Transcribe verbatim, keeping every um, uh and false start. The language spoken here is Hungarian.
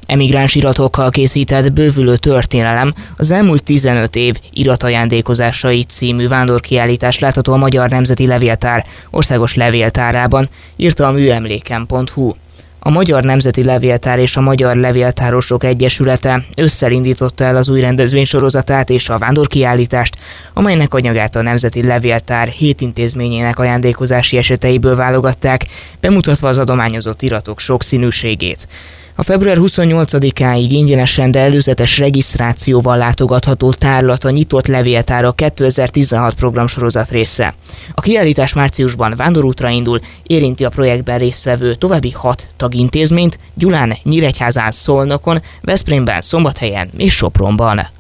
Emigráns iratokkal készített Bővülő történelem az elmúlt tizenöt év iratajándékozásai című vándorkiállítás látható a Magyar Nemzeti Levéltár országos levéltárában, írta a műemléken pont hu. A Magyar Nemzeti Levéltár és a Magyar Levéltárosok Egyesülete ősszel indította el az új rendezvénysorozatát és a vándorkiállítást, amelynek anyagát a Nemzeti Levéltár hét intézményének ajándékozási eseteiből válogatták, bemutatva az adományozott iratok sokszínűségét. A február huszonnyolcadikáig ingyenesen, de előzetes regisztrációval látogatható tárlat a Nyitott Levéltára kétezer-tizenhat programsorozat része. A kiállítás márciusban vándorútra indul, érinti a projektben résztvevő további hat tagintézményt Gyulán, Nyíregyházán, Szolnokon, Veszprémben, Szombathelyen és Sopronban.